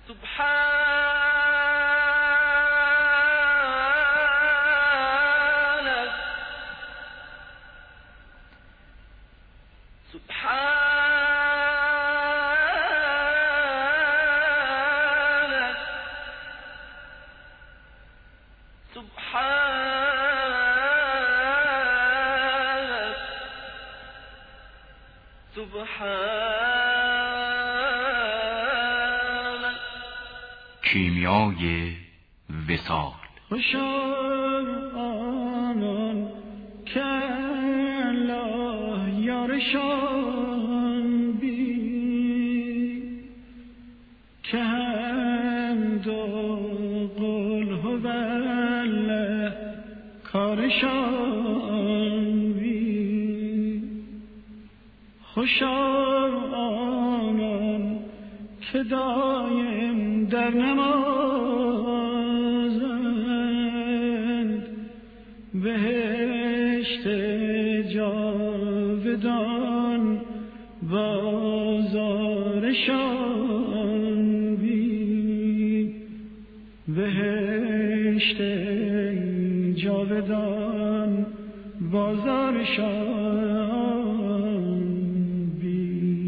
کیمیای وصال. خوشا آنان که الله یارشان بی که حمد و قل هو الله کارشان بی. خوشا آنان که دایم در نمازند بهشت جاودان بازارشان بی. بهشت جاودان بازارشان بی.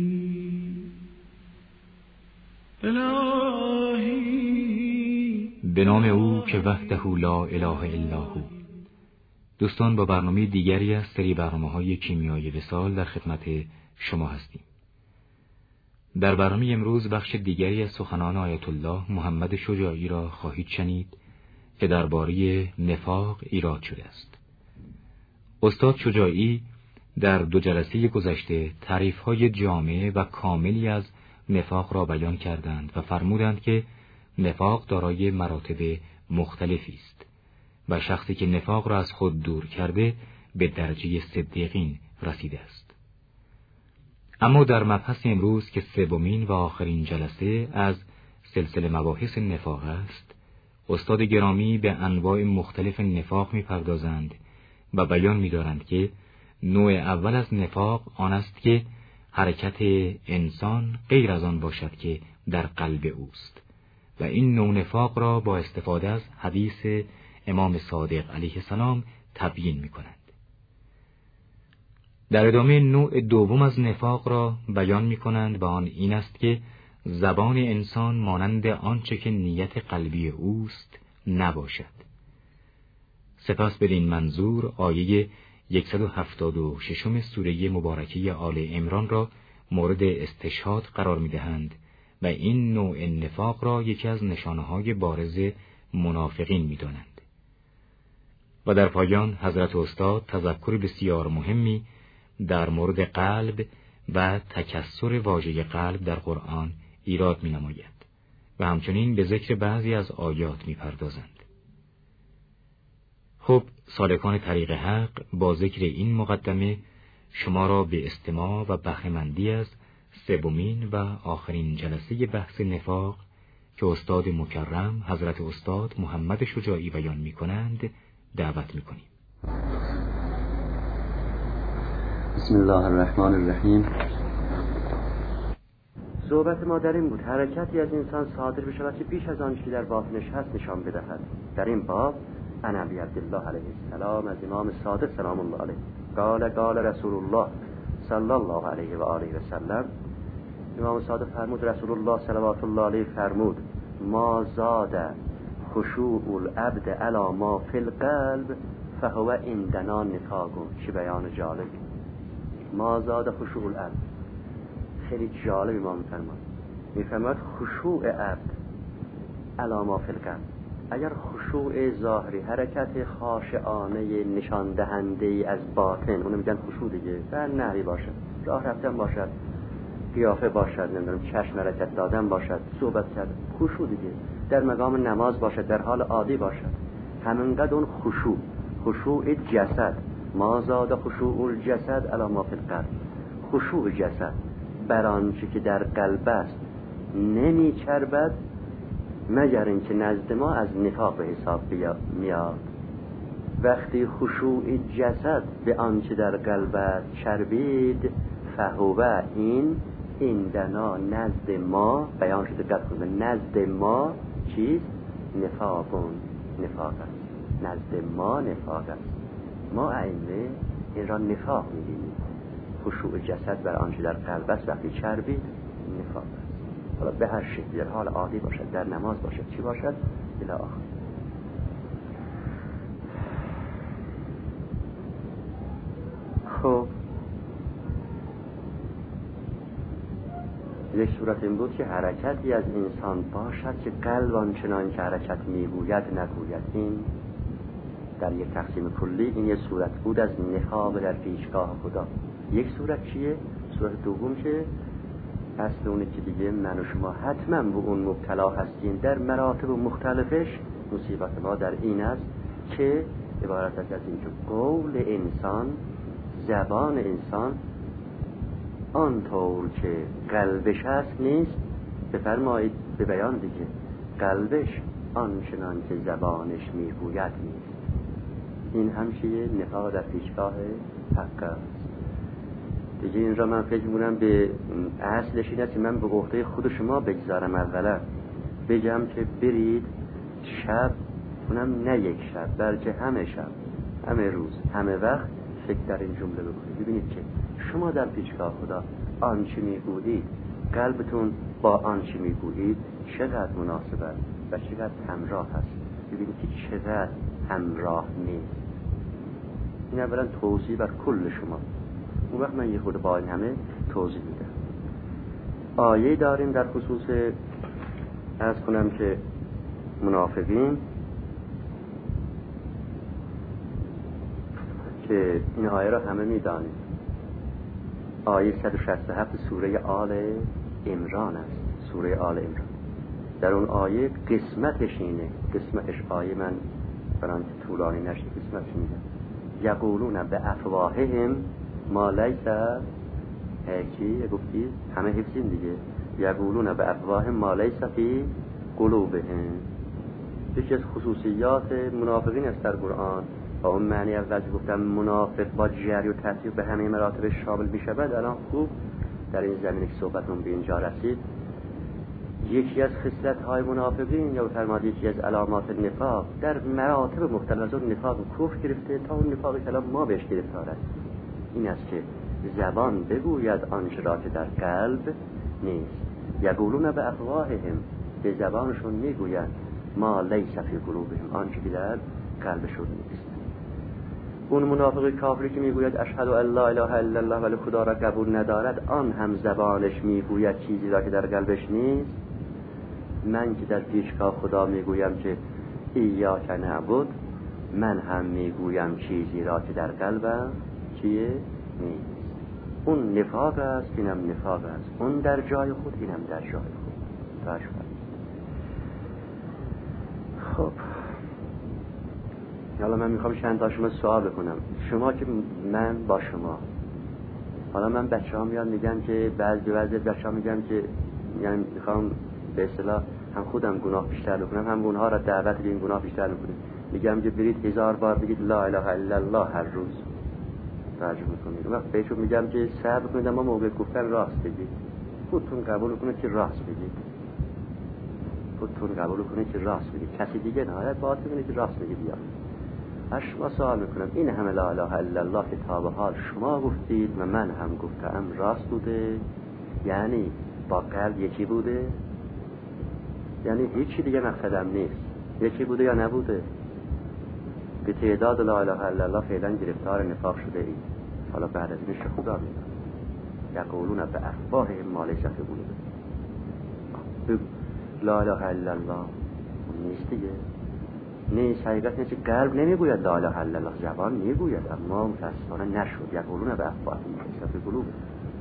به نام او که وحده لا اله الا هو. دوستان، با برنامه دیگری از سری برنامه‌های کیمیای وصال در خدمت شما هستیم. در برنامه امروز بخش دیگری از سخنان آیت الله محمد شجاعی را خواهید شنید که درباره نفاق ایراد شده است. استاد شجاعی در 2 جلسه گذشته تعریف‌های جامع و کاملی از نفاق را بیان کردند و فرمودند که نفاق دارای مراتب مختلفی است و شخصی که نفاق را از خود دور کرده به درجه صدیقین رسیده است. اما در مبحث امروز که 3مین و آخرین جلسه از سلسله مباحث نفاق است، استاد گرامی به انواع مختلف نفاق می‌پردازند و بیان می‌دارند که نوع اول از نفاق آن است که حرکت انسان غیر از آن باشد که در قلب اوست و این نوع نفاق را با استفاده از حدیث امام صادق علیه السلام تبیین می‌کنند. در ادامه نوع دوم از نفاق را بیان می‌کنند و آن این است که زبان انسان مانند آنچه که نیت قلبی اوست نباشد. سپس بدین منظور آیه 176 سوره مبارکه آل عمران را مورد استشهاد قرار می‌دهند و این نوع نفاق را یکی از نشانه‌های بارز منافقین می‌دانند. و در پایان حضرت استاد تذکر بسیار مهمی در مورد قلب و تکسر واژه قلب در قرآن ایراد می‌نماید و همچنین به ذکر بعضی از آیات می‌پردازند. خب سالکان طریق حق، با ذکر این مقدمه شما را به استماع و بهره‌مندی از 3مین و آخرین جلسه بحث نفاق که استاد مکرم حضرت استاد محمد شجاعی بیان می‌کنند دعوت می‌کنیم. بسم الله الرحمن الرحیم. صحبت ما در این بود حرکتی از انسان صادر بشود که بیش از آنچه در باطنش هست نشان بدهد. در این باب عن ابی عبدالله علیه السلام از امام صادق سلام الله علیه قال رسول الله صلی الله علیه و آله و سلم. امام صادق فرمود، رسول الله صلوات الله علیه فرمود، ما زاد خشوع العبد علی ما فی القلب فهو عندنا نفاق. چه بیان جالب. ما زاد خشوع العبد، خیلی جالب امام میفرماد خشوع عبد علی ما فی القلب. اگر خشوع ظاهری، حرکت خاشعانه نشان دهنده از باطن، اونو میگن خشوع دیگه، در نحوی باشد، راه رفتن باشد، قیافه باشد، نمیدونم چشم حرکت دادن باشد، صحبت کردن، خشوع دیگه، در مقام نماز باشد، در حال عادی باشد، همینقدر اون خشوع جسد، ما زاد خشوع الجسد علی ما فی القلب. خشوع جسد بر آنچه که در قلب است نمی چربد مگر اینکه نزد ما از نفاق به حساب میاد. وقتی خشوع جسد به آنچه در قلب چربید فهو این این دنا نزد ما بیان شده دقت کنید نزد ما چیست؟ نفاق است. نزد ما نفاق است. ما ائمه این را نفاق می‌بینیم. خشوع جسد بر آنچه در قلب است وقتی چربید نفاق است. حالا به هر شکلی در حال عادی باشد، در نماز باشد، چی باشد الی آخر. خب یک صورت این بود که حرکتی از انسان باشد که قلب آنچنان که حرکت میگوید نگوید. این در یک تقسیم کلی این یک صورت بود از نفاق در پیشگاه خدا. یک صورت چیه؟ صورت دوم که اصل اونه که دیگه من و شما حتما به اون مبتلا هستیم در مراتب مختلفش. مصیبت ما در این است که عبارت است از این که قول انسان، زبان انسان آنطور که قلبش هست نیست. بفرمایید به بیان دیگه، قلبش آنچنان که زبانش میگوید نیست. این همشه نفاق در پیشگاه حق است دیگه. این را من فکر می‌کنم به اصلش این است که من به عهده خود شما بگذارم. اولا بگم که برید شب، اونم نه یک شب بلکه همه شب، همه روز، همه وقت فکر در این جمله بکنید. ببینید که شما در پیشگاه خدا آنچه میگویید، قلبتون با آنچه میگویید چقدر مناسب است و چقدر همراه است. ببینید که چقدر همراه نیست. این اولا توضیح بر کل شما. اون وقت من یه خود با این همه توضیح میدم. آیه داریم در خصوص عرض کنم که منافقین که این آیه را همه میدانید. آیه 167 سوره آل عمران است. سوره آل عمران. در اون آیه قسمتش اینه. قسمتش آیه من برای طولانی نشه قسمتش میگم. یقولون به افواههم ما لیس کی گفتید همه حفظین دیگه. یقولون به افواههم ما لیس فی قلوبهم. یکی از خصوصیات منافقین است در قرآن. با اون معنی اول گفتم منافق با جری و تحقیق به همه مراتب شامل میشود. الان خوب در این زمینه که صحبتمون به اینجا رسید، یکی از خصلت‌های منافقین یا فرمایید یکی از علامات نفاق در مراتب مختلف از اون نفاق کفر گرفته تا اون نفاقی که ما بهش گرفتار هستیم. این است که زبان بگوید آنچه را که در قلب نیست. یقولون به افواههم، به زبانشون میگویند ما لیس فی قلوبهم، آنچه که در قلبشون نیست. اون منافق کافری که میگوید اشهد ان لا اله الا الله ولی خدا را قبول ندارد، آن هم زبانش میگوید چیزی را که در قلبش نیست. من که در پیشگاه خدا میگویم که ایاک نعبد، من هم میگویم چیزی را که در قلبم چیه؟ نیست. اون نفاق است، اینم نفاق است. اون در جای خود، اینم در جای خود. خب حالا من میخوام چند تا شما سوال بکنم. شما که من با شما، حالا من بچه‌ها میان میگن که بعضی بچه‌ها میگن که یعنی میخوام به اصطلاح هم خودم گناه بیشتر بکنم هم اونها را دعوت به این گناه بیشتر بکنم. میگم که برید 1000 بار بگید لا اله الا الله هر روز. ترجمه میکنید. وقت بهشون میگم که صبر کنید اما موقع گفتن راست بگید. خودتون قبول کنید که راست بگید. خودتون قبول کنید که راست بگید. کسی دیگه نهایت باید بگید که راست بگید. یا شما سوال میکنم این همه لا اله الا الله که تا به حال شما گفتید و من هم گفتم راست بوده؟ یعنی با قلب یکی بوده؟ یعنی هیچی دیگه مقصدم نیست. یکی بوده یا نبوده؟ به تعداد لا اله الا الله فعلا گرفتار نفاق شده اید. حالا بعد از اینش خدا میگه یقولون به افواههم ما لیس فی قلوبهم. لا اله الا الله نیست دیگه. نیست، حقیقت نیست. قلب نمیگوید لا اله الا الله، زبان میگوید اما متاسفانه نشد. یقولون به افواههم ما لیس فی قلوبهم.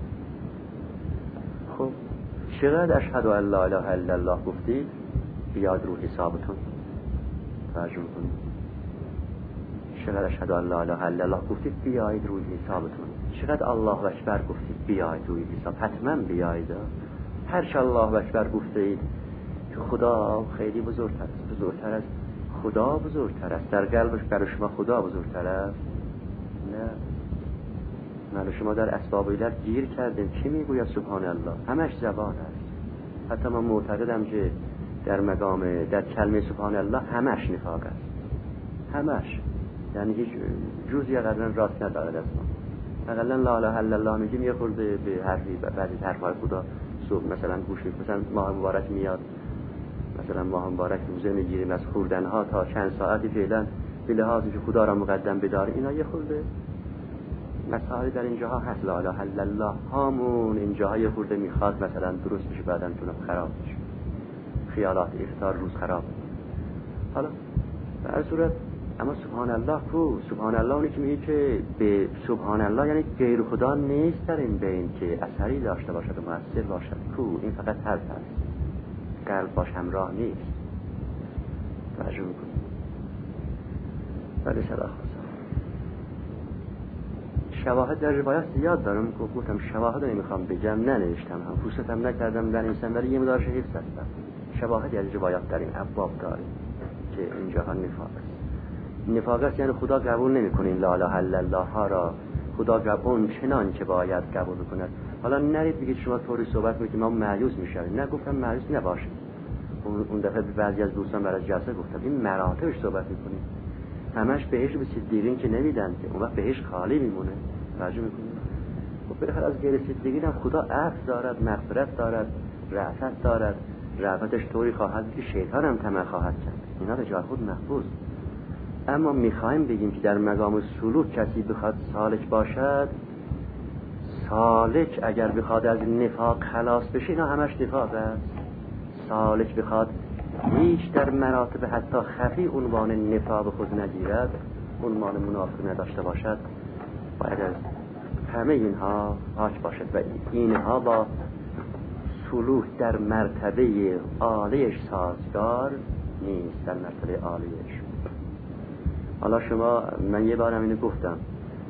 خب چقدر اشهد ان لا اله الا الله گفتید؟ بیاد رو حسابتون ترجمه کنید. چقدر اشهد ان لا اله الا الله گفتید بیاید روی حسابتون. چقدر الله اکبر گفتید بیاید روی حساب. حتما بیاید. هر چه الله اکبر گفتید که خدا خیلی بزرگتر است، بزرگتر است، خدا بزرگتر است. در قلبش برای شما خدا بزرگتر است؟ من و شما در اسباب علت گیر کردیم. کی میگوید سبحان الله؟ همش زبان است. حتی من معتقدم که در کلمه سبحان الله همش نفاق است. همش، یعنی هیچ جزئی قدرن راست ندارد از ما. اقلا لا اله الا الله میگیم یه خورده به حرفی بعضی حرفای خدا صبح مثلا گوش می‌کنیم، مثلا ماه مبارک میاد، مثلا ماه مبارک روزه میگیریم، از خوردنها تا چند ساعتی فعلا به لحاظ که خدا را مقدم بداریم، اینا یه خورده مسائل در اینجاها هست. لا اله الا الله همون اینجاها یه خورده میخواد مثلا درست بشه، بعدم تونم خراب بشه، خیالات افطار روز خراب. حالا به هر صورت اما سبحان الله کو، سبحان الله اونی که میگه که به سبحان الله یعنی غیر خدا نیست در این بین که اثری داشته باشد و مؤثر باشد کو، این فقط حرف است، قلب باش همراه نیست. توجه میکنید؟ ولی صدا شواهد در روایت زیاد دارم، گفتم شواهد رو نمیخوام بگم، ننوشتم، هم فرصتم نکردم در این ولی یه مقدارش حفظ هستم. شواهدی از روایات در این ابواب داریم که اینجاها نفاق است. نفاق است یعنی خدا قبول نمیکنه این لا اله الا الله ها را، خدا قبول چنان که باید قبول بکند. حالا نرید بگید شما طوری صحبت میکنید ما مایوس میشویم. نه، گفتم مایوس نباشید. اون دفعه بعضی از دوستان برای جلسه گفتم این مراتبش صحبت میکنید، همش بهش به صدیقین که نمیدن که اون وقت بهش خالی میمونه. توجه میکنید؟ خب بالاخره از غیر صدیقین هم خدا عفو دارد، مغفرت دارد، رأفت دارد. رأفتش طوری خواهد که شیطان هم طمع خواهد کرد، اینا به جای خود محفوظ. اما میخوایم بگیم که در مقام سلوک کسی بخواد سالک باشد، سالک اگر بخواد از نفاق خلاص بشه، اینا همش نفاق است. سالک بخواد هیچ در مراتب حتی خفی عنوان نفاق خود نگیرد، عنوان منافق نداشته باشد، باید از همه اینها پاک باشد و اینها با سلوک در مرتبه عالیش سازگار نیست، در مرتبه عالیش. حالا شما، من یه بارم اینو گفتم،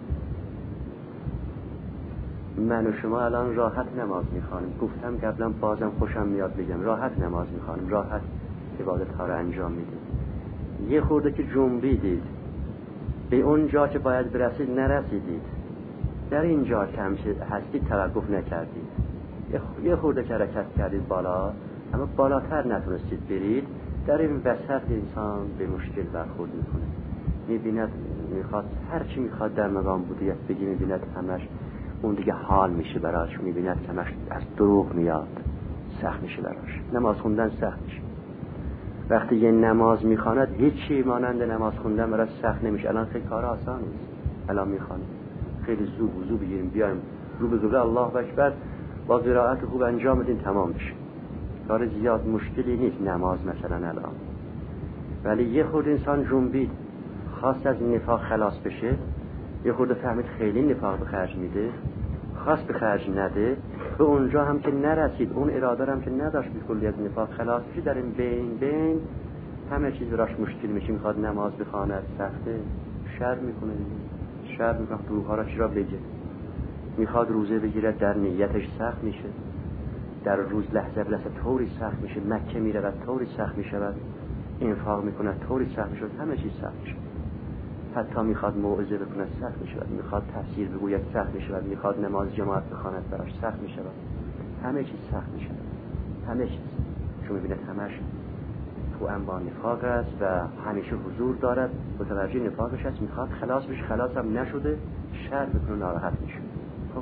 من و شما الان راحت نماز میخوانیم، گفتم قبلا بازم خوشم میاد بگم راحت نماز میخوانیم، راحت عبادت ها رو انجام میدیم. یه خورده که جنبیدید به اون جا که باید برسید نرسیدید، در این جا که هستید توقف نکردید، یه خورده که حرکت کردید بالا اما بالاتر نتونستید برید، در این وسط انسان به مشکل برخورد میکنه. میبیند میخواد هر چی میخواد در مقام بودیت بگی، میبیند همش اون دیگه حال میشه براش، میبیند همش از دروغ میاد، سخت میشه براش. نماز خوندن سخت میشه. وقتی یه نماز میخواند هیچی مانند نماز خوندن براش سخت نمیشه. الان خیلی کار آسان نیست، الان میخوانیم خیلی زود وضو بگیریم بیایم رو به قبله الله اکبر با قرائت خوب انجام بدیم تمام بشه. کار زیاد مشکلی نیست نماز مثلا الان. ولی یه خورده انسان جنبید، خواست از نفاق خلاص بشه، یه خورده فهمید خیلی نفاق به خرج میده، خواست به خرج نده، به اونجا هم که نرسید، اون اراده هم که نداشت به کلی از نفاق خلاص بشه، در این بین همه چیز براش مشکل میشه. میخواد نماز بخواند سخته، شر میکنه، دروغ‌ها را چرا بگه. میخواد روزه بگیرد، در نیتش سخت میشه، در روز لحظه به لحظه طوری سخت میشه، مکه میرود طوری سخت میشود، انفاق میکنه طوری سخت میشه، همه چیز سخت میشه. حتی میخواد موعظه بکنه سخت میشه، میخواد تفسیر بگوید سخت میشه، میخواد نماز جماعت بخواند براش سخت میشه، همه چیز سخت میشه، همه چیز. چون میبیند همش تو انواع نفاق است و همیشه حضور دارد، متوجه نفاقش است، میخواد خلاص بشه، خلاص هم نشده، شر بکنه، ناراحت میشه. خب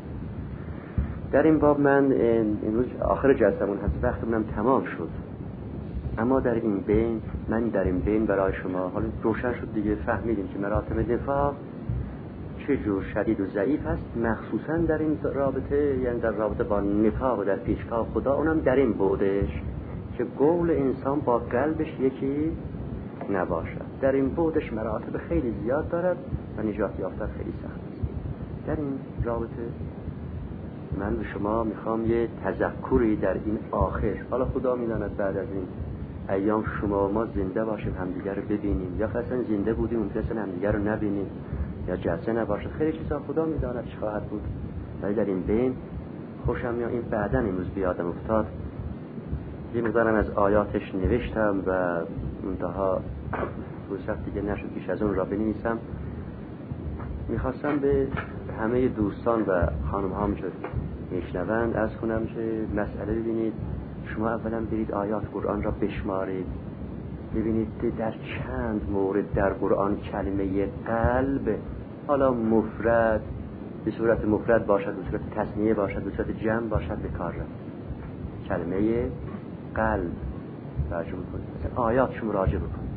در این باب من امروز آخر جلسمون هست، وقتمونم تمام شد، اما در این بین برای شما حالا روشن شد دیگه، فهمیدیم که مراتب نفاق چه جور شدید و ضعیف هست، مخصوصا در این رابطه، یعنی در رابطه با نفاق و در پیشگاه خدا، اونم در این بعدش که قول انسان با قلبش یکی نباشد. در این بعدش مراتب خیلی زیاد دارد و نجات یافتن خیلی سخت است. در این رابطه من به شما میخوام یه تذکری در این آخر، حالا خدا میداند بعد از این ایام شما ما زنده باشیم همدیگر رو ببینیم، یا اصلا زنده بودیم اون همدیگر رو نبینیم، یا جلسه نباشه، خیلی چیزا خدا میداند چه خواهد بود. ولی در این بین خوشم میاد این بعداً امروز بیادم افتاد، یه مقدارم از آیاتش نوشتم و منتها فرصت دیگه نشد بیش از اون را بنویسم. میخواستم به همه دوستان و خانم ها میشد میشنوند از کنم که مسئله ببینید، شما اولا برید آیات قرآن را بشمارید، ببینید در چند مورد در قرآن کلمه قلب، حالا مفرد به صورت مفرد باشد، به صورت تثنیه باشد، به صورت جمع باشد، به کار رفت. کلمه قلب راجع بکنید، مثلا آیاتش مراجعه بکنید،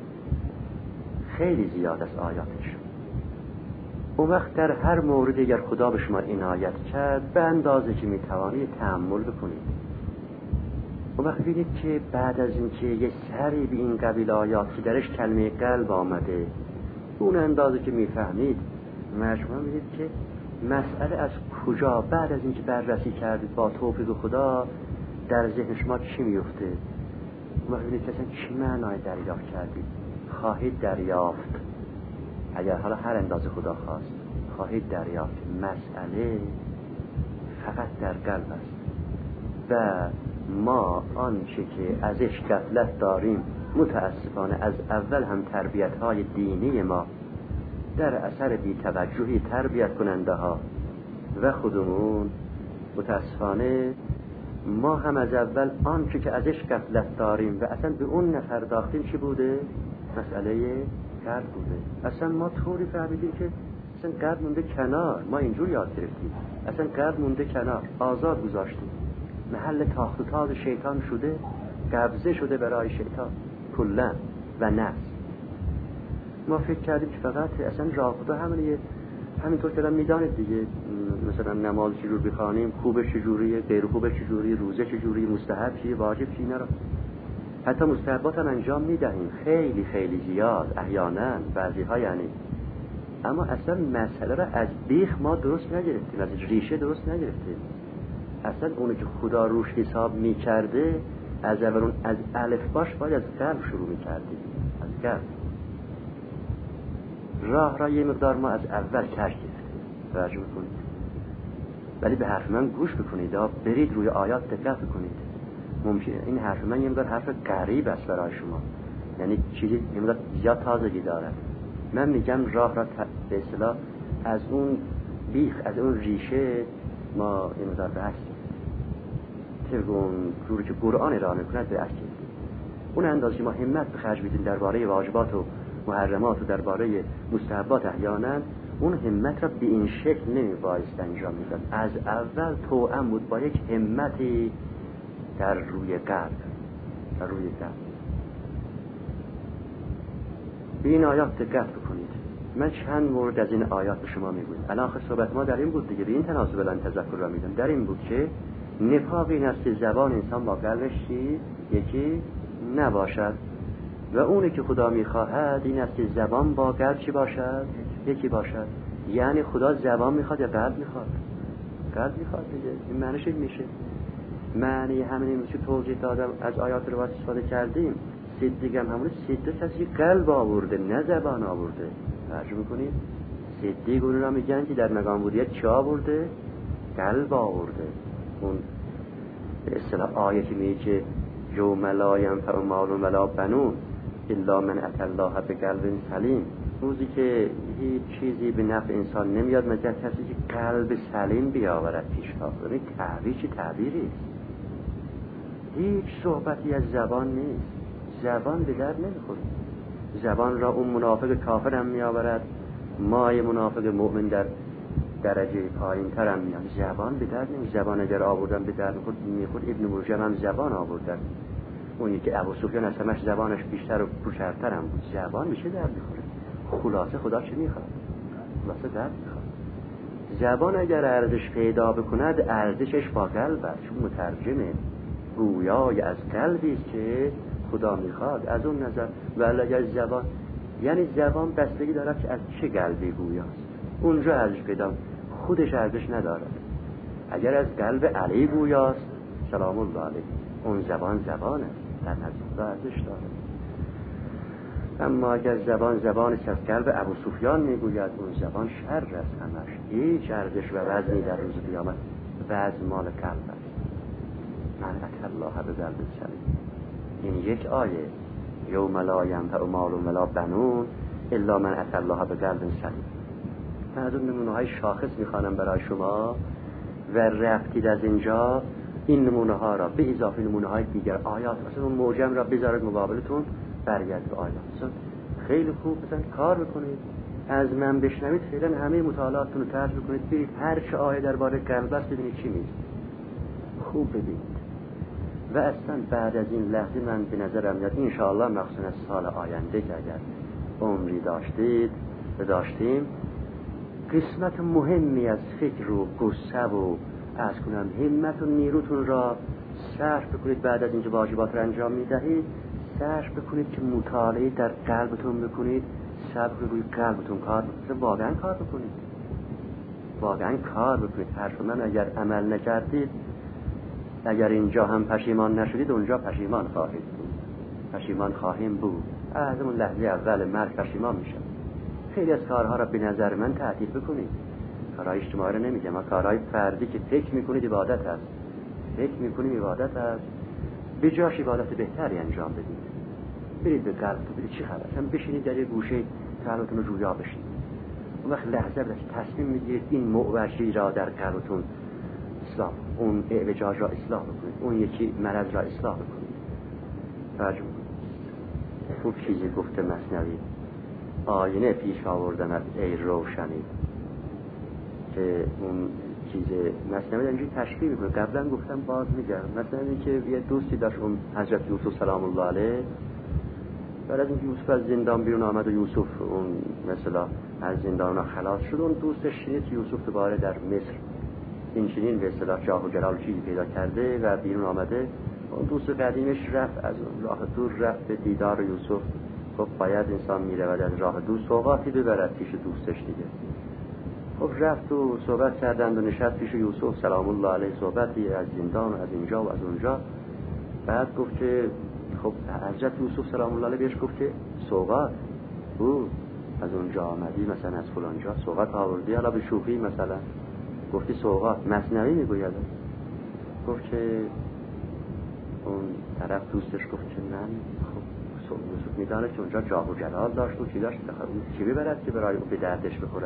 خیلی زیاد از آیاتش. اون وقت در هر مورد اگر خدا به شما عنایت کرد به اندازه که میتوانید تأمل بکنید. اون وقت ببینید که بعد از اینکه یه سری به این قبیل آیات که درش کلمه قلب آمده، اون اندازه که میفهمید مجموعا میدید که مسئله از کجا بعد از اینکه بررسی کردید با توفیق خدا در ذهن شما چی میفته. اون وقت ببینید که اصلا چی معنای دریافت کردید. خواهید دریافت، اگر حالا هر اندازه خدا خواست، خواهید دریافت مسئله فقط در قلب است و ما آنچه که ازش غفلت داریم متاسفانه از اول هم تربیت‌های دینی ما در اثر بی‌توجهی تربیت کننده ها و خودمون، متاسفانه ما هم از اول آنچه که ازش غفلت داریم و اصلا به اون نپرداختیم چی بوده؟ مسئله قلب بوده. اصلا ما طوری فهمیدیم که اصلا قلب مونده کنار، ما اینجور یاد گرفتیم، اصلا قلب مونده کنار، آزاد گذاشتیم، محل تاخت و تاز شیطان شده، قبضه شده برای شیطان کلا و نفس. ما فکر کردیم که فقط اصلا راه خدا همینطور که میدانید دیگه، مثلا نماز چجور بخوانیم، خوبه چجوریه، غیر خوبه چجوریه، روزه چجوریه، مستحب چیه، واجب چیه، نرا حتی مستحبات هم انجام میدهیم، خیلی خیلی زیاد احیانا بعضی ها یعنی، اما اصلا مسئله را از بیخ ما درست نگرفتیم، از ریشه درست نگرفتیم. اصلا اونو که خدا روش حساب میکرده از اول از الف باش باید از قلب شروع میکردیم، از قلب. راه را یه مقدار ما از اول ترک گرفتیم، توجه بکنید. ولی به حرف من گوش بکنید، برید روی آیات دقت بکنید. ممکنه این حرف من یه مقدار حرف غریب است برای شما، یعنی چیزی یه مقدار زیاد تازگی دارد. من میگم راه را به اصطلاح از اون بیخ، از اون ریشه ما یه مقدار بحثیم، طبق اون جوری که قرآن ارائه میکند بحثیم. اون اندازه ما همت به خرج بدیم درباره واجبات و محرمات و درباره مستحبات احیانا، اون همت را به این شکل نمیبایست انجام میداد. از اول توأم بود با یک همتی در روی قلب، در روی قلب. به این آیات دقت بکنید. من چند مورد از این آیات به شما میگویم. الان صحبت ما در این بود دیگه، به این تناسب الان تذکر را میدم، در این بود که نفاق این است که زبان انسان با قلبش یکی نباشد و اونی که خدا میخواهد این است که زبان با قلب چی باشد؟ یکی باشد. یعنی خدا زبان میخواد یا قلب میخواد؟ قلب میخواد دیگه. این معنیش میشه. معنی همین که توضیح دادم از آیات رو استفاده کردیم. صدق هم همون صدق کسی قلب آورده نه زبان آورده. توجه میکنید؟ صدق اون را میگن که در مقام بودیت چه آورده؟ قلب آورده. اون به اصطلاح آیتی میگه که یوم لا ینفع مال ولا بنون الا من اتى الله بقلب سلیم. روزی که هیچ چیزی به نفع انسان نمیاد مگر کسی که قلب سلیم بیاورد پیش خاطر. این تعبیر چه تعبیری است؟ هیچ صحبتی از زبان نیست. زبان به درد نمیخوره. زبان را اون منافق کافر هم میآورد، مای منافق مؤمن در درجه پایین تر هم میاد. زبان به درد نمیخوره. زبان اگر آوردن به درد میخورد ابن مرجم هم زبان آوردن. اونی که ابو سفیان از همش زبانش بیشتر و پوشرتر هم بود. زبان میشه درد میخوره. خلاصه خدا چه میخواد؟ خلاصه درد میخواد. زبان اگر ارزش پیدا بکند ارزشش با قلب است، چون مترجمه گویای از قلبی است که خدا میخواد. از اون نظر ولی اگر زبان، یعنی زبان بستگی دارد که از چه قلبی گویاست، اونجا ارزش پیدا، خودش ارزش ندارد. اگر از قلب علی گویاست سلام الله علیه، اون زبان زبانه، در نزد خدا ارزش دارد. اما اگر زبان از قلب ابو سفیان میگوید اون زبان شر است، همش هیچ ارزش و وزنی در روز قیامت. وزن مال قلب است. من اتى الله بقلب سلیم. این یک آیه یوم لا ینفع مال ولا بنون الا من اتى الله بقلب سلیم. من از اون نمونه‌های شاخص میخوانم برای شما و رفتید از اینجا این نمونه ها را به اضافه نمونه های دیگر آیات مثلا اون موجم را بذارید مقابلتون برگرد به آیات مثلا خیلی خوب مثلا کار بکنید از من بشنوید فعلا همه مطالعاتتون رو طرح بکنید برید هر چه آیه درباره قلب است ببینید چی میگه خوب ببینید و اصلا بعد از این لحظه من به نظرم میاد ان شاء الله مخصوصا از سال آینده که اگر عمری داشتید و داشتیم قسمت مهمی از فکر و قصه و از کنم همت و نیروتون را صرف بکنید بعد از اینکه واجبات را انجام میدهید صرف بکنید که مطالعه در قلبتون بکنید صبر روی قلبتون کار بکنید واقعا کار بکنید واقعا کار بکنید حرف من اگر عمل نکردید اگر اینجا هم پشیمان نشدید اونجا پشیمان خواهید بود پشیمان خواهیم بود از اون لحظه اول مرگ پشیمان میشم خیلی از کارها را به نظر من تعطیل بکنید کارهای اجتماعی رو نمیگم اما کارهای فردی که فکر میکنید عبادت هست فکر میکنید عبادت هست به جاش عبادت بهتری انجام بدید برید به قلبتون برید چی خبر هم بشینید در یه گوشه قلبتون رو جویا بشید اون وقت لحظه بلش تصمیم میگیرید این معوجی را در قلبتون اصلاح اون اعوجاج را اصلاح بکنید اون یکی مرض را اصلاح بکنید توجه خوب چیزی گفته مثنوی آینه پیش آوردمت ای روشنی که اون چیز مثنوی اینجوری تشبیه میکنه قبلا گفتم باز میگم مثلا اینکه یه دوستی داشت اون حضرت یوسف سلام الله علیه بعد از اینکه یوسف از زندان بیرون آمد و یوسف اون مثلا از زندان خلاص شد اون دوستش شنید که یوسف دوباره در مصر این چنین به اصطلاح جاه و جلال چیزی پیدا کرده و بیرون آمده اون دوست قدیمش رفت از اون راه دور رفت به دیدار یوسف خب باید انسان میره و از راه دور سوغاتی ببرد پیش دوستش دیگه خب رفت و صحبت کردند و نشست پیش یوسف سلام الله علیه صحبتی از زندان و از اینجا و از اونجا بعد گفت که خب حضرت یوسف سلام الله علیه بهش گفت که سوغات او از اونجا آمدی مثلا از فلان جا سوغات آوردی حالا به شوخی مثلا گفتی سوغات مثنوی میگوید گفت که اون طرف دوستش گفت که من خب یوسف میدانه که اونجا جاه و جلال داشت و چی داشت چی ببرد که برای اون به دردش بخورد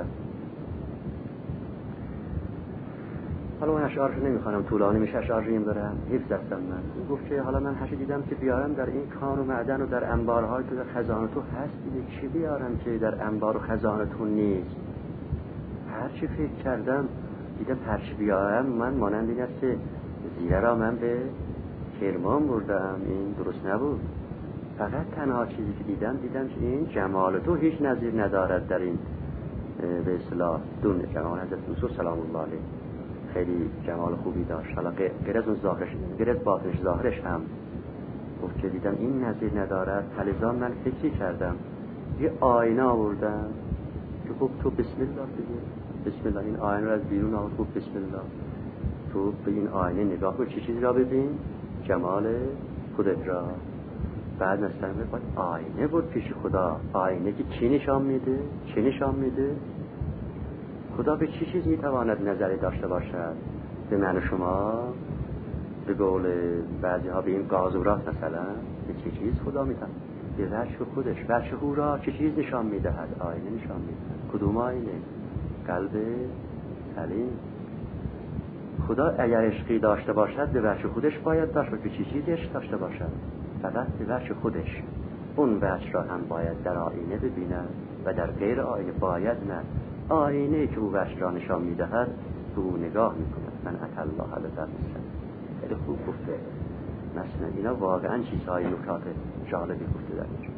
حالا من اشعارشو نمیخوانم طولانی میشه اشعار ریم دارم حفظ هستم من گفت که حالا من هرچی دیدم که بیارم در این کان و معدن و در انبارهای تو در خزانه تو هست دیگه چی بیارم که در انبار و خزانه تو نیست هرچی فکر کردم دیدم هرچی بیارم من مانند این است که زیره را من به کرمان بردم این درست نبود فقط تنها چیزی که دیدم که این جمال تو هیچ نظیر ندارد در این به اصطلاح دون جمال حضرت یوسف سلام الله علیه خیلی جمال خوبی داشت حالا غیر از اون ظاهرش غیر از باطنش ظاهرش هم گفت که دیدم این نظیر ندارد فلزا من فکری کردم یه آینه آوردم که خب تو بسم الله بگیر بسم الله این آینه رو از بیرون آورد خب بسم الله تو به این آینه نگاه کن چه چیزی را ببین جمال خودت را بعد مثلا باید آینه بود پیش خدا آینه که چی نشان میده خدا به چی چیز میتواند نظری داشته باشد به من و شما به قول بعضی ها به این قاذورات مثلا به چی چیز خدا میتواند به وجه خودش وجه او را چه چیز نشان میدهد آینه نشان میدهد کدوم آینه قلب سلیم خدا اگر عشقی داشته باشد به وجه خودش باید داشت به چی چیز عشق داشته باشد فقط به وجه خودش اون وجه را هم باید در آینه ببیند و در غیر آینه باید نه آینه که او وجه را نشان میدهد به او نگاه میکند من ات الله علی ذات خیلی خوب گفته مثلا اینا واقعا چیزهای نکات جالبی گفته در اینجا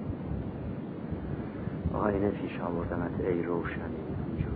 آینه پیش آوردمت ای روشنی اینجور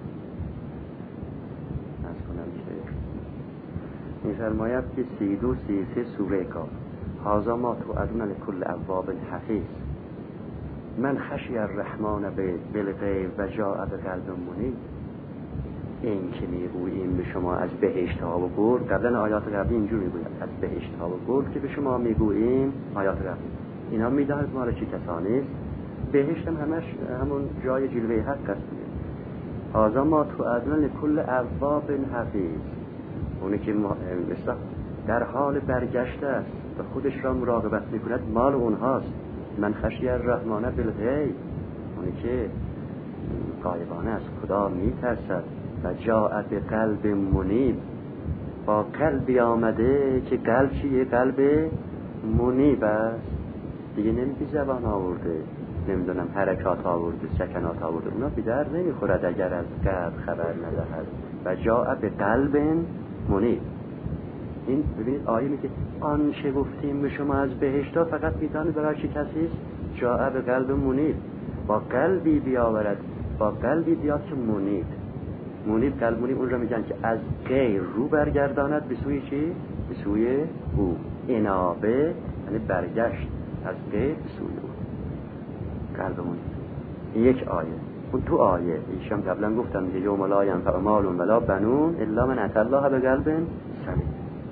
از کنم که میفرماید که 32 33 سوره کار هازا ما تو ادون لکل ابواب حفیظ من خشی الرحمن بالغیب و جاء بقلب منیب این که میگوییم به شما از بهشت ها و گرگ قبلا آیات قبلی اینجور میگوید از بهشت ها و گرگ که به شما میگوییم آیات قبلی اینا میداند مال چی کسانی است بهشت هم همش همون جای جلوه حق است هازا ما تو ادون لکل ابواب حفیظ اونی که در حال برگشته است و خودش را مراقبت میکند مال اونهاست من خشی الرحمن بالغیب اونی که غایبانه از خدا میترسد. و جاء بقلب منیب، با قلبی آمده که قلب چیه؟ قلب منیب است. دیگه نمیگی زبان آورده، نمیدونم حرکات آورده، سکنات آورده، اونا به در نمیخورد اگر از قلب خبر ندهد. و جاء بقلب منیب. این ببینید آیه میگه آنچه گفتیم به شما از بهشتا فقط میدانید برای چه کسی است؟ جاء بقلب منیب، با قلبی بیاورد، با قلبی بیاد که منیب. منیب، قلب منیب، اون را میگن که از غیر رو برگرداند به سوی چی؟ به سوی او. انابه یعنی برگشت از غیر به سوی او. قلب منیب. یک آیه. اون تو آیه ایشم قبلا گفتم که یوم لا ینفع مال ولا بنون الا من اتى الله بقلب سلیم.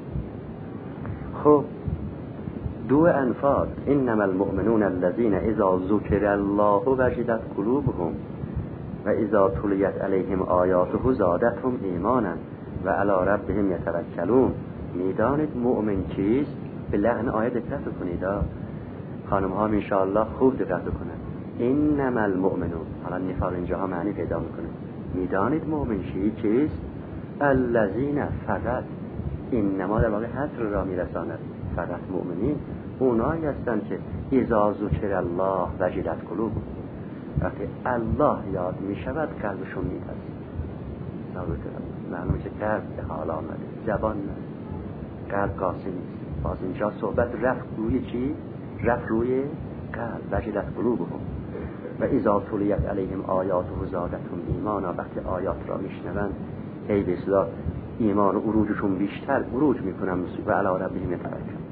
خب دو انفال، انما المؤمنون الذين اذا ذکر الله وجلت قلوبهم و اذا تلیت علیهم آیاته زادتهم ایمانا و علی ربهم یتوکلون. میدانید مؤمن کیست؟ به لحن آیه دقت کنید خانم ها ان شاء الله خوب دقت کنند. انما المؤمنون، حالا نفاق اینجاها معنی پیدا میکنه. میدانید مؤمن کیست؟ الذین، فقط، انما در واقع حصر را میرساند، فقط مؤمنین اونایی هستند که اذا ذکر الله وجلت قلوبهم، وقتی الله یاد میشود قلبشون میترسه. معلومه که قلب به حال آمده، زبان نه، قلب قاصد نیست. باز اینجا صحبت رفت روی چی؟ رفت روی قلب. وجلت قلوبهم و اذا تلیت علیهم آیاته زادتهم ایمانا، وقتی آیات را میشنوند ای به اصطلاح ایمان و عروجشون بیشتر عروج میکنن و علی ربهم یتوکلون.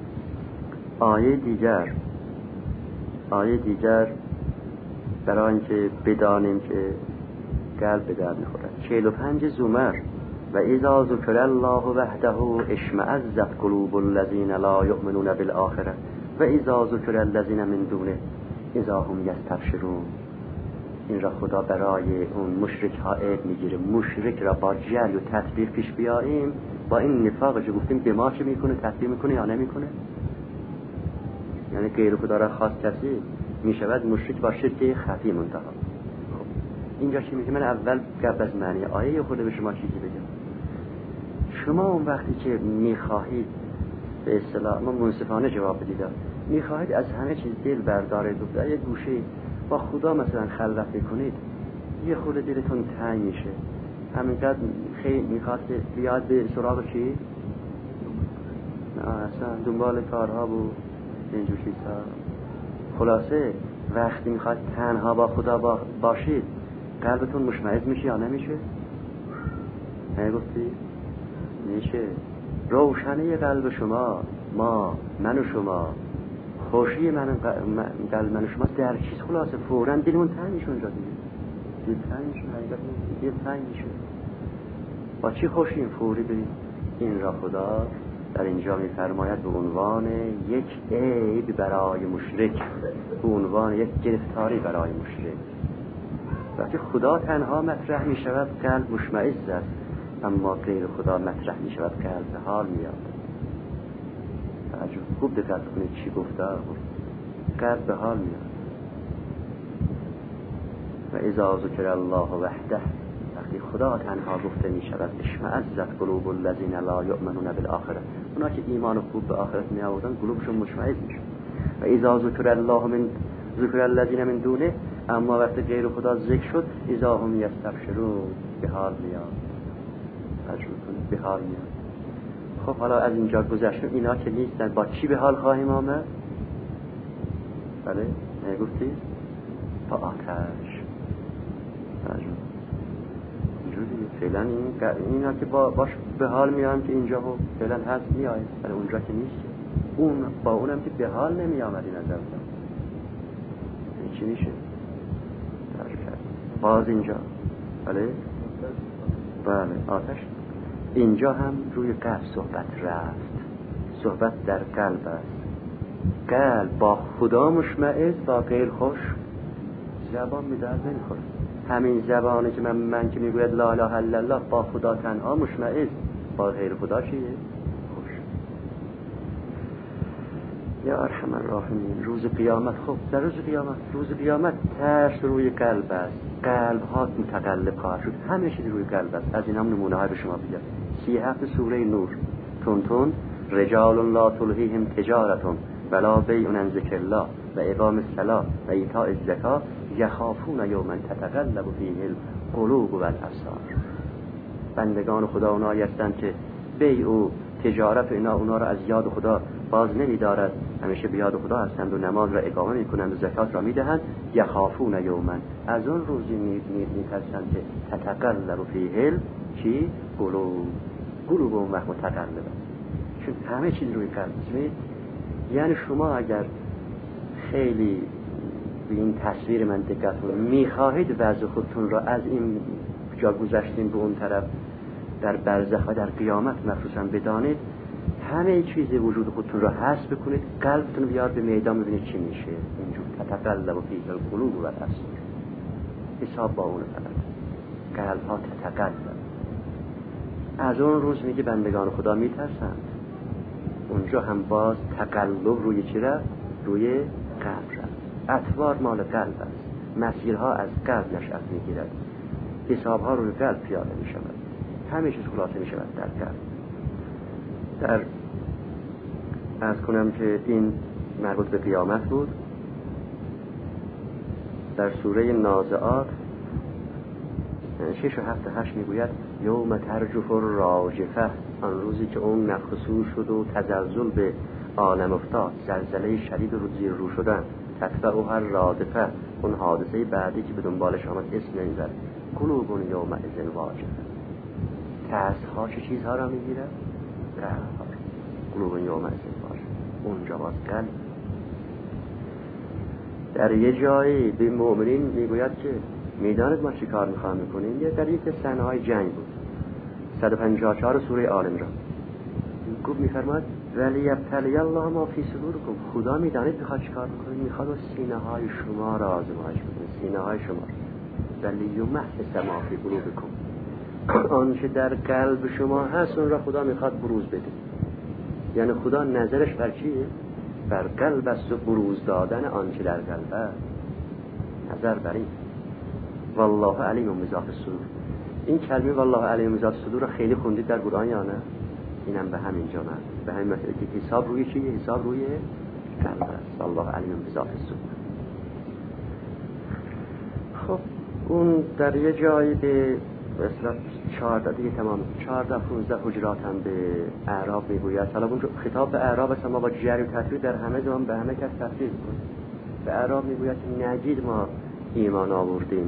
آیه دیگر برای اینکه بدانیم که قلب به درد میخورد. 45 زمر و اذا ذکر الله وحده اشمئزت قلوب الذین لا یؤمنون بالآخرة و اذا ذکر الذین من دونه اذا هم یستبشرون. این را خدا برای اون مشرک ها عیب میگیره. مشرک را با جری و تطبیق پیش بیاییم، با این نفاق جو گفتیم به ما چه میکنه؟ تطبیق میکنه یا نمیکنه؟ یعنی غیر خدا را خاص کسی میشود مشرک با شرک خفی منتها. خب اینجا چی میگه؟ من اول قبل از معنی آیه خود به شما چیزی بگم. شما اون وقتی که میخواهید به اصطلاح ما منصفانه جواب بدید، میخواهید از همه چیز دل بردارید و در یک گوشه با خدا مثلا خلوت بکنید، یه خورده دلتون تنگ میشه، همینقدر خیلی میخواد که بیاد به سراغ چی؟ نه اصلا دنبال کارها و اینجور چیزها. خلاصه وقتی میخواد تنها با خدا باشید قلبتون مشمئز میشه یا نمیشه؟ نگفتی؟ میشه. روشنه قلب شما، من و شما، خوشی قلب من و شما در چیز خلاصه فوراً دلمون تنگ میشه. اونجا دل تنگ میشه، حقیقت دل تنگ میشه. با چی خوشیم؟ فوری برید. این را خدا در اینجا می‌فرماید به عنوان یک عیب برای مشرک، به عنوان یک گرفتاری برای مشرک. وقتی خدا تنها مطرح می‌شود قلب مشمئز است، اما غیر خدا مطرح می‌شود قلب به حال میاد. خوب دقت کنید چی گفته؟ قلب به حال میاد. و اذا ذکر الله وحده، وقتی خدا تنها گفته می شود اشمئزت قلوب الذین لا یؤمنون بالآخرة، اونا که ایمان خوب به آخرت می آوردن قلوبشون مشمئز میشه. و اذا ذکر الله من ذکر الذین من دونه، اما وقتی غیر خدا ذکر شد اذا هم یستبشرون، به حال میاد. به حال میاد. خب حالا از اینجا گذشتیم، اینا که نیستن با چی به حال خواهیم آمد؟ بله نگفتی؟ با آتش. فعلا اینا که باش به حال میام که اینجا فعلا هست میآید، ولی اونجا که نیست. اون با اونم که به حال نمی آمد این نظر این چی میشه؟ باز اینجا بله آتش. اینجا هم روی قلب صحبت رفت. صحبت در قلب است. قلب با خدا مشمئز، با غیر خوش زبان می درد نمیخوره. همین زبانه که من که میگوید لا اله الا الله با خدا تنها مشمئز، با غیر خدا چیه؟ خوش. یا ارحم الراحمین. روز قیامت، خب در روز قیامت ترس روی قلب است، قلب ها متقلب خواهد شد، همه چیز روی قلب است. از این هم نمونه های به شما بگم. 37 سوره نور، تون رجال لا تلهیهم تجارت ولا بیع عن ذکر الله و اقام الصلاة و ایتاء الزکاة یخافون یوما تتقلب فیه القلوب والابصار. بندگان خدا اونایی هستند که بیع و تجارت و اونا را از یاد خدا باز نمی‌دارد، همیشه به یاد خدا هستند و نماز را اقامه می‌کنند و زکات را می‌دهند. یخافون یوما، از اون روزی می‌ترسند که تتقلب فیه چی؟ قلوب اون وقت متقلب، چون همه چیز روی قلب است. یعنی شما اگر خیلی به این تصویر من دقت کنید، می‌خواهید وضع خودتون را از این جا گذشتین به اون طرف در برزخ و در قیامت مخصوصا بدانید، همه چیز وجود خودتون را حس بکنید، قلبتون بیار به میدان، ببینید چی میشه. اینجور تتقلب فیه القلوب والابصار، حساب با اون فقط قلب ها تتقلب. از اون روز میگه بندگان خدا میترسند، اونجا هم باز تقلب روی چی را؟ روی قلب را. اطوار مال قلب است، مسیرها از قلب نشأت میگیرد، حسابها روی قلب پیاده میشود، همه چیز خلاصه میشود در قلب. در عرض کنم که این مربوط به قیامت بود. در سوره نازعات 6 و 7 و 8 میگوید یوم ترجف الراجفه، آن روزی که اون نفخ صور شد و تزلزل به عالم افتاد، زلزله شدید و زیر رو شدن. تتبعها الرادفه، اون حادثه بعدی که به دنبالش آمد اسم نمیبره. قلوب یومئذ واجفه، ترس‌ها چه چیزها را میگیرد؟ قلب‌ها. قلوب یومئذ واجفه، اونجا باز قلب. در یه جایی به مؤمنین میگوید که میدانید ما چی کار میخواهم میکنیم. یه در یک صحنه‌های جنگ بود، 154 سوره آل عمران. گفت میفرماد ولی ابتلی الله ما فی صدورکم، خدا میدانید میخواد چی کار میکنید، میخواد سینه های شما را آزمایش کنه، سینه های شما. ولی یمحص ما فی قلوبکم، آنچه در قلب شما هست اون را خدا میخواد بروز بده. یعنی خدا نظرش بر چیه؟ بر قلب است و بروز دادن آنچه در قلب است. نظر بر این. والله علیم بذات الصدور. این کلمه والله علیم بذات الصدور را خیلی خوندید در قرآن یا نه؟ اینم به همین جا مرد، به همین مسئله که حساب روی چیه؟ حساب روی قلب است. والله علیم بذات الصدور. خب اون در یه جایی به مثلا 14 دیگه تمام 14 15 حجرات هم به اعراب میگوید. حالا اون خطاب به اعراب است، ما با جری و تفرید در همه زمان به همه کس تفسیر می‌کنیم. به اعراب میگوید نگید ما ایمان آوردیم.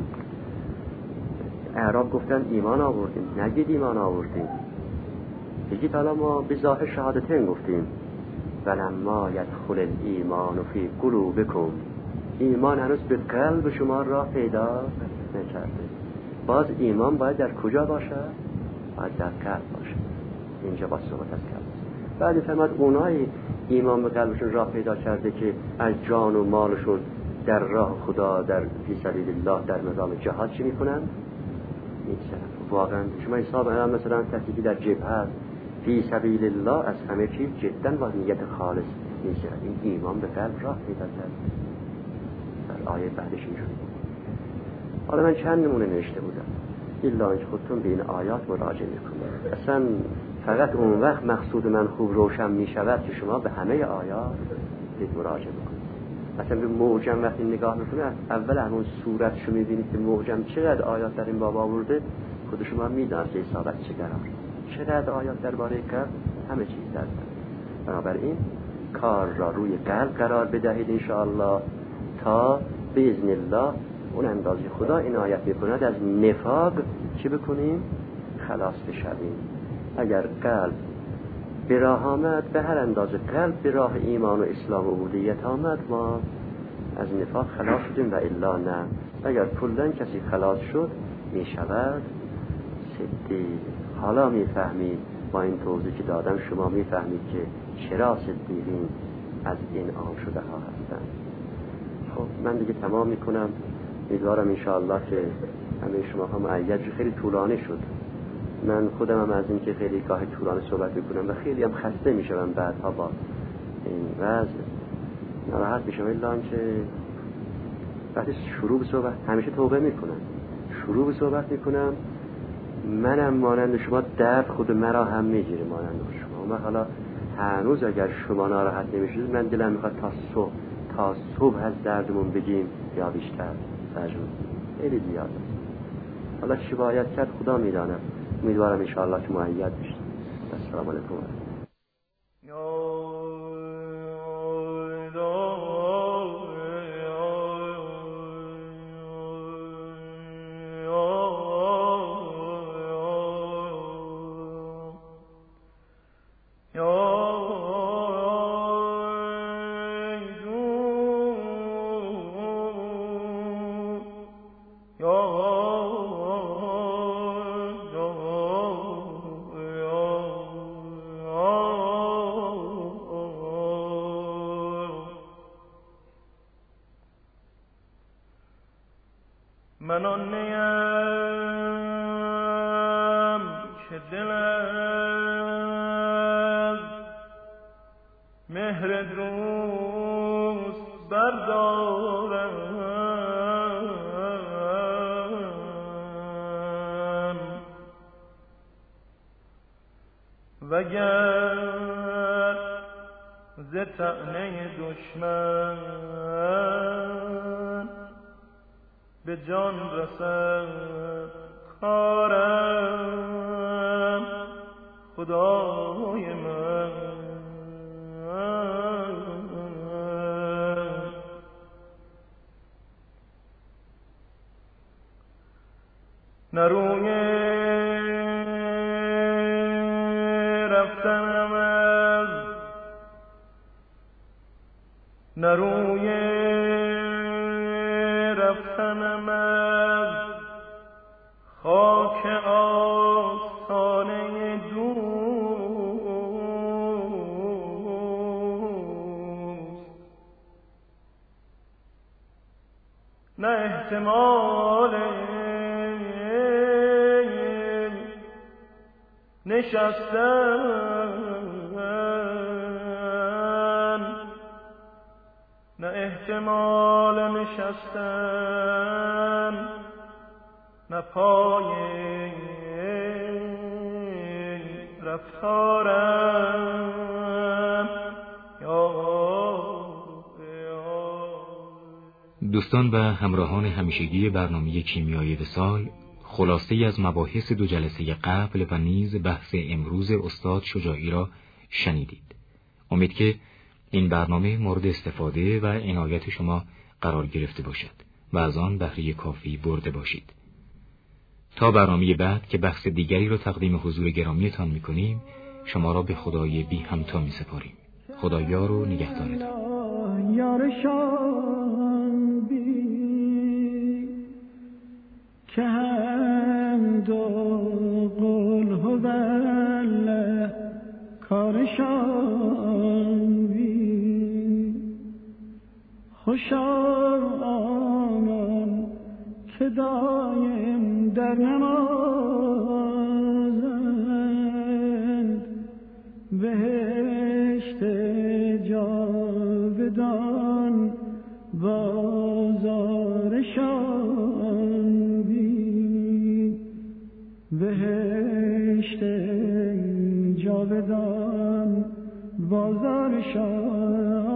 اعراب گفتن ایمان آوردیم، نگید ایمان آوردیم، بگید حالا ما به ظاهر شهادتین گفتیم. ولما یدخل الایمان فی قلوبکم، ایمان هنوز به قلب شما راه پیدا نکرده. باز ایمان باید در کجا باشد؟ باید در قلب باشد. اینجا با صحبت از قلب. بعد فرمود اونایی ایمان به قلبشون راه پیدا کرده که از جان و مالشون در راه خدا، در فی سبیل الله، در نظام جهاد چی میکنن؟ میگذارن. واقعا شما حساب مثلا کسی در جبهه هست فی سبیل الله، از همه چیز جدا با نیت خالص میگذارن. این ایمان به قلب راه پیدا کرد. در آیه بعدش اینجوری. حالا من چند نمونه نوشته بودم، الا اینکه خودتون به این آیات مراجعه میکنید. اصلا فقط اون وقت مقصود من خوب روشن میشود که شما به همه آیات مراجعه بکنید. مثلا به معجم وقتی نگاه میکنید، اول همون صورتشو میبینید که معجم چقدر آیات در این باب آورده، خود شما میدونید که حسابت چقدر آیات درباره قلب، همه چیز در. بنابراین کار را روی قلب قرار بدهید انشاءالله تا باذن الله اون اندازه خدا عنایت میکند از نفاق چی بکنیم؟ خلاص بشویم. اگر قلب به راه آمد، به هر اندازه قلب به راه ایمان و اسلام و عبودیت آمد، ما از نفاق خلاص شدیم و الا نه. اگر کلا کسی خلاص شد میشود صدیق. حالا میفهمید با این توضیح که دادم، شما میفهمید که چرا صدیقین از این عام شده ها هستند. خب من دیگه تمام میکنم. امیدوارم انشاءالله که همه شما هم معید. خیلی طولانی شد، من خودم هم از این که خیلی گاهی طولانی صحبت میکنم و خیلی هم خسته میشم بعدها با این وضع. ناراحت میشم، الا اینکه وقتی شروع به صحبت همیشه توبه میکنم، شروع به صحبت میکنم، منم مانند شما درد خود مرا هم میگیره مانند شما. حالا هنوز اگر شما ناراحت نمیشید من دلم میخواد تا صبح از دردمون بگیم یا بیشتر. تجربه خیلی زیاد است. حالا چی باید کرد خدا میداند. امیدوارم انشاءالله که مؤید بشید. السلام علیکم. من آن نیم که دل از مهر دوست بردارم، وگر ز طعنه دشمن به جان رسد کارم، خدای من نه روی رفتنم از نه روی رفتنم از خاک آستانه دوست، نه احتمال نشستن، نه احتمال نشستن، نه پای رفتارم. دوستان و همراهان همیشگی برنامه کیمیای وصال، خلاصه از مباحث 2 جلسه قبل و نیز بحث امروز استاد شجاعی را شنیدید. امید که این برنامه مورد استفاده و عنایت شما قرار گرفته باشد و از آن بهره کافی برده باشید. تا برنامه بعد که بحث دیگری را تقدیم حضور گرامیتان می‌کنیم، شما را به خدای بی همتا می‌سپاریم. خدا یار و نگهدارتان. که حمد و قل هو الله کارشان بی، خوشا آنان که دایم در نمازند، بهشت جاودان بازارشان بی، بهشت جاودان بازارشان